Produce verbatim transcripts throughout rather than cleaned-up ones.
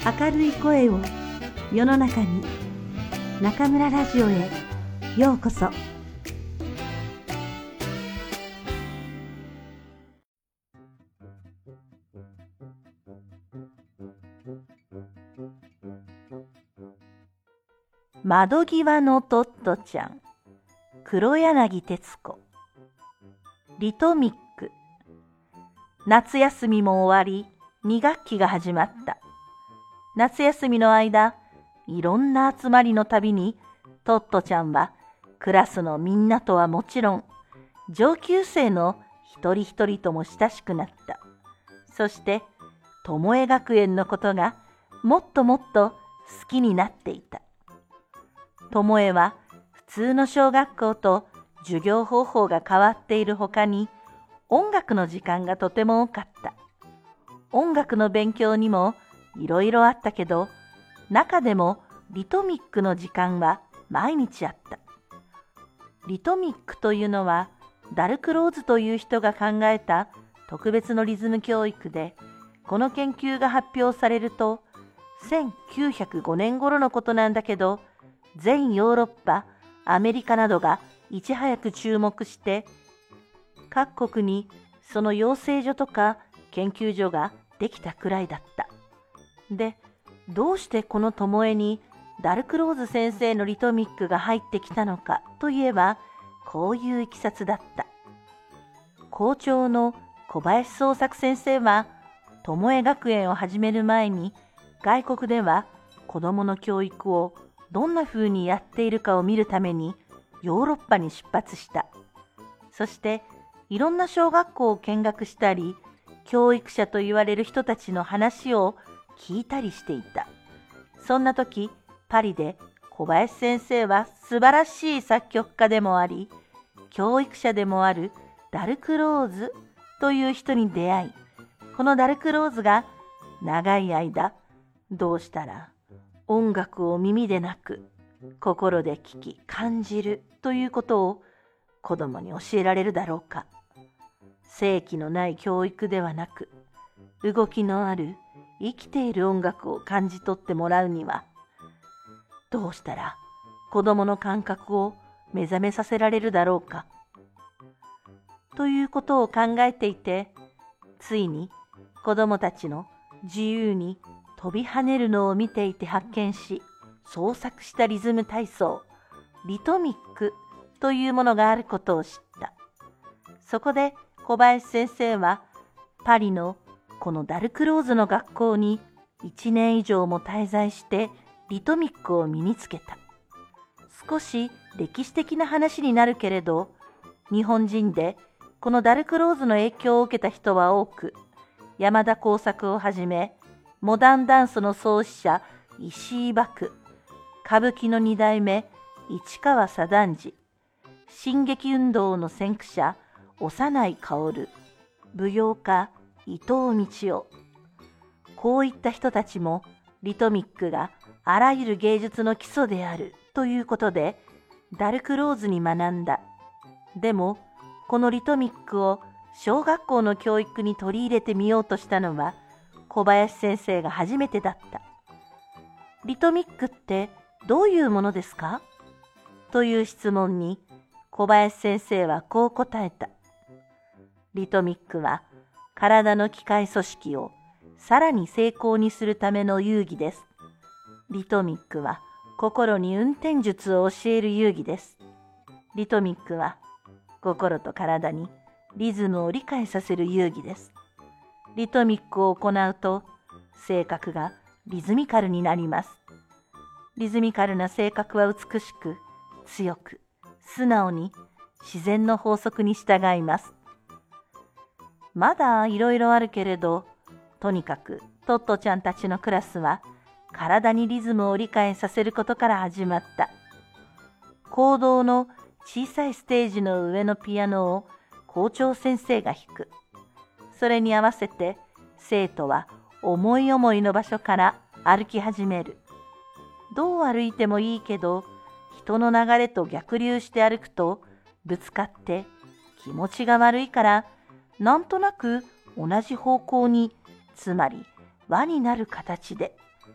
明るい声を世の中に。中村ラジオへようこそ。窓際のトットちゃん、黒柳徹子。リトミック。夏休みも終わり、に学期が始まった。夏休みの間、いろんな集まりのたびに、トットちゃんはクラスのみんなとはもちろん、上級生の一人一人とも親しくなった。そして、巴学園のことがもっともっと好きになっていた。巴は普通の小学校と授業方法が変わっているほかに、音楽の時間がとても多かった。音楽の勉強にもいろいろあったけど、中でもリトミックの時間は毎日あった。リトミックというのは、ダルクローズという人が考えた特別のリズム教育で、この研究が発表されると、せんきゅうひゃくごねん頃のことなんだけど、全ヨーロッパ、アメリカなどがいち早く注目して、各国にその養成所とか研究所ができたくらいだった。で、どうしてこの巴にダルクローズ先生のリトミックが入ってきたのかといえば、こういういきさつだった。校長の小林宗作先生は、巴学園を始める前に、外国では子どもの教育をどんな風にやっているかを見るためにヨーロッパに出発した。そしていろんな小学校を見学したり、教育者と言われる人たちの話を聞いたりしていた。そんな時、パリで小林先生は素晴らしい作曲家でもあり、教育者でもあるダルクローズという人に出会い、このダルクローズが長い間、どうしたら音楽を耳でなく心で聞き感じるということを子供に教えられるだろうか。正気のない教育ではなく、動きのある生きている音楽を感じ取ってもらうには、どうしたら子供の感覚を目覚めさせられるだろうか。ということを考えていて、ついに子供たちの自由に飛び跳ねるのを見ていて発見し、創作したリズム体操、リトミックというものがあることを知った。そこで小林先生は、パリのこのダルクローズの学校にいちねん以上も滞在してリトミックを身につけた。少し歴史的な話になるけれど、日本人でこのダルクローズの影響を受けた人は多く、山田耕作をはじめ、モダンダンスの創始者石井獏、歌舞伎の二代目市川左團次、新劇運動の先駆者長内薫、舞踊家伊藤道夫、こういった人たちもリトミックがあらゆる芸術の基礎であるということでダルクローズに学んだ。でもこのリトミックを小学校の教育に取り入れてみようとしたのは小林先生が初めてだった。リトミックってどういうものですか？という質問に小林先生はこう答えた。リトミックは体の機械組織をさらに精巧にするための遊戯です。リトミックは心に運転術を教える遊戯です。リトミックは心と体にリズムを理解させる遊戯です。リトミックを行うと性格がリズミカルになります。リズミカルな性格は美しく、強く、素直に自然の法則に従います。まだいろいろあるけれど、とにかくトットちゃんたちのクラスは体にリズムを理解させることから始まった。講堂の小さいステージの上のピアノを校長先生が弾く。それに合わせて生徒は思い思いの場所から歩き始める。どう歩いてもいいけど、人の流れと逆流して歩くとぶつかって気持ちが悪いから、なんとなく同じ方向に、つまり輪になる形で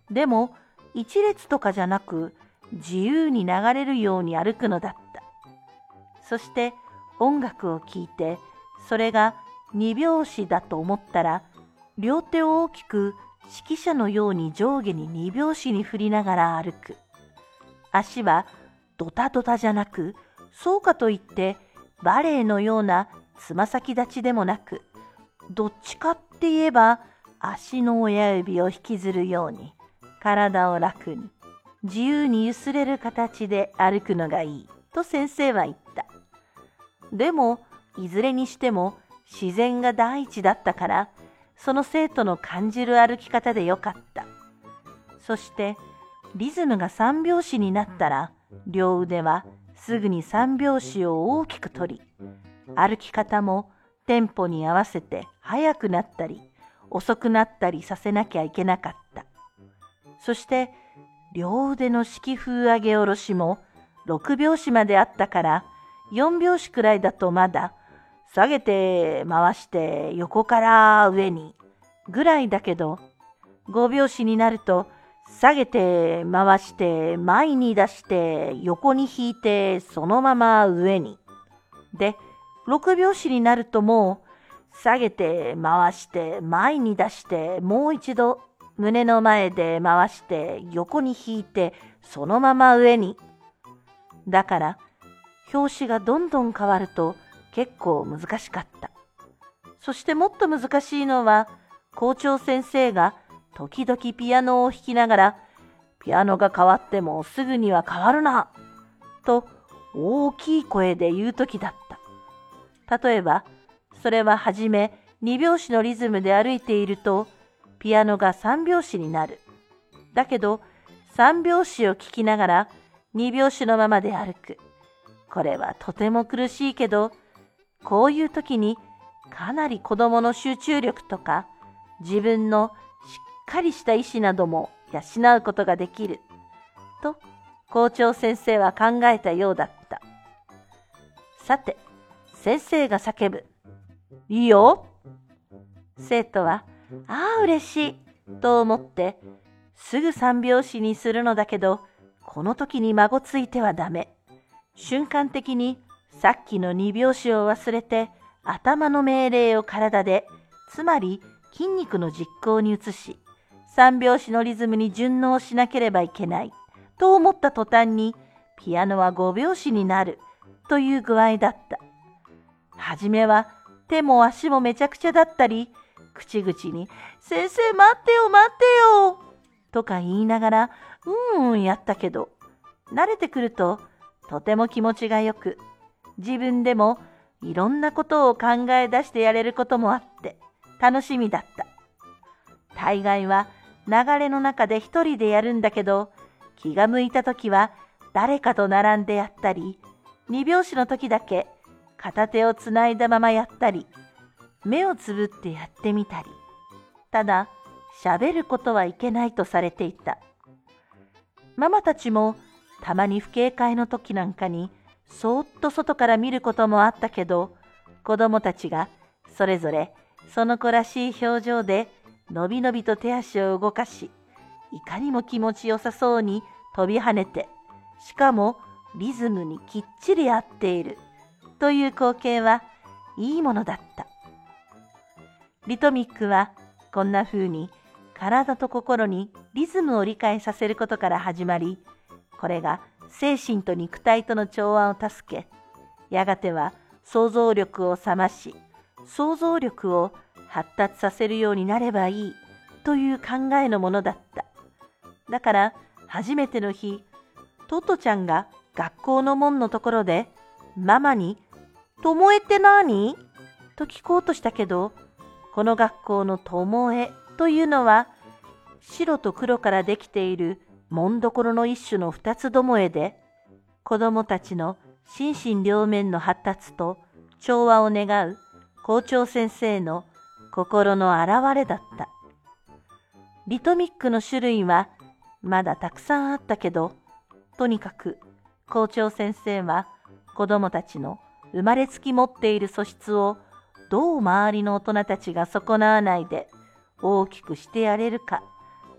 でも一列とかじゃなく自由に流れるように歩くのだった。そして音楽を聴いて、それが二拍子だと思ったら、両手を大きく指揮者のように上下に二拍子に振りながら歩く。足はドタドタじゃなく、そうかといってバレエのようなつま先立ちでもなく、どっちかって言えば足の親指を引きずるように、体を楽に自由にゆすれる形で歩くのがいいと先生は言った。でもいずれにしても自然が第一だったから、その生徒の感じる歩き方でよかった。そしてリズムが三拍子になったら、両腕はすぐに三拍子を大きく取り、歩き方もテンポに合わせて速くなったり遅くなったりさせなきゃいけなかった。そして両腕の式風上げ下ろしも六拍子まであったから、四拍子くらいだとまだ下げて回して横から上にぐらいだけど、五拍子になると下げて回して前に出して横に引いてそのまま上に。で、六拍子になるともう下げて回して前に出してもう一度胸の前で回して横に引いてそのまま上に。だから拍子がどんどん変わると結構難しかった。そしてもっと難しいのは、校長先生が時々ピアノを弾きながら、ピアノが変わってもすぐには変わるなと大きい声で言うときだった。例えば、それははじめ二拍子のリズムで歩いていると、ピアノが三拍子になる。だけど、三拍子を聴きながら二拍子のままで歩く。これはとても苦しいけど、こういう時にかなり子供の集中力とか自分のしっかりした意志なども養うことができると校長先生は考えたようだった。さて、先生が叫ぶ。いいよ。生徒は、ああ嬉しいと思ってすぐ三拍子にするのだけど、この時に孫ついてはダメ。瞬間的にさっきの二拍子を忘れて、頭の命令を体で、つまり筋肉の実行に移し、三拍子のリズムに順応しなければいけないと思った途端に、ピアノは五拍子になるという具合だった。はじめは手も足もめちゃくちゃだったり、口々に先生待ってよ待ってよとか言いながらうんうんやったけど、慣れてくるととても気持ちがよく、自分でもいろんなことを考え出してやれることもあって楽しみだった。大概は流れの中で一人でやるんだけど、気が向いたときは誰かと並んでやったり、二拍子の時だけ片手をつないだままやったり、目をつぶってやってみたり。ただ、喋ることはいけないとされていた。ママたちもたまに父兄会の時なんかにそーっと外から見ることもあったけど、子供たちがそれぞれその子らしい表情でのびのびと手足を動かし、いかにも気持ちよさそうに飛び跳ねて、しかもリズムにきっちり合っているという光景はいいものだった。リトミックはこんな風に体と心にリズムを理解させることから始まり、これが精神と肉体との調和を助け、やがては想像力を覚まし、想像力を発達させるようになればいいという考えのものだった。だから初めての日、トトちゃんが学校の門のところでママにともえって何？と聞こうとしたけど、この学校のともえというのは白と黒からできている紋所の一種の二つどもえで、子どもたちの心身両面の発達と調和を願う校長先生の心の表れだった。リトミックの種類はまだたくさんあったけど、とにかく校長先生は子どもたちの生まれつき持っている素質をどう周りの大人たちが損なわないで大きくしてやれるか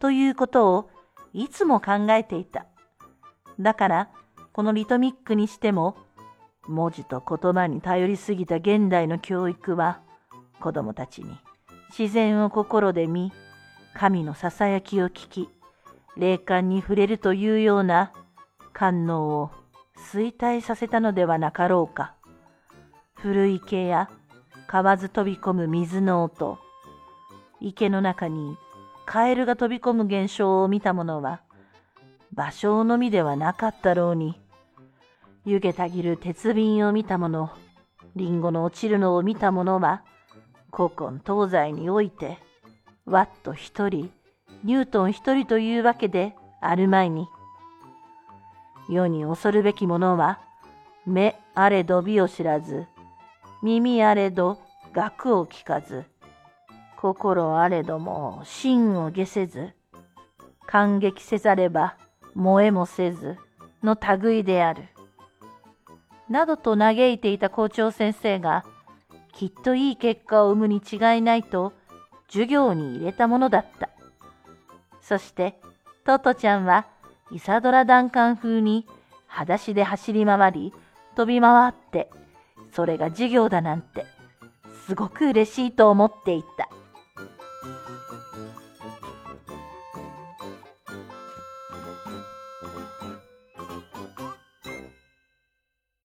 ということをいつも考えていた。だからこのリトミックにしても、文字と言葉に頼りすぎた現代の教育は、子供たちに自然を心で見、神のささやきを聞き、霊感に触れるというような官能を衰退させたのではなかろうか。古池や河津飛び込む水の音、池の中にカエルが飛び込む現象を見た者は、芭蕉のみではなかったろうに、湯気たぎる鉄瓶を見た者、リンゴの落ちるのを見た者は、古今東西において、ワット一人、ニュートン一人というわけであるまいに。世に恐るべきものは、目あれど美を知らず、耳あれど楽を聞かず、心あれども心を下せず、感激せざれば萌えもせずの類である。などと嘆いていた校長先生が、きっといい結果を生むに違いないと授業に入れたものだった。そしてトトちゃんはイサドラ・ダンカン風に裸足で走り回り飛び回って、それが授業だなんてすごく嬉しいと思っていた。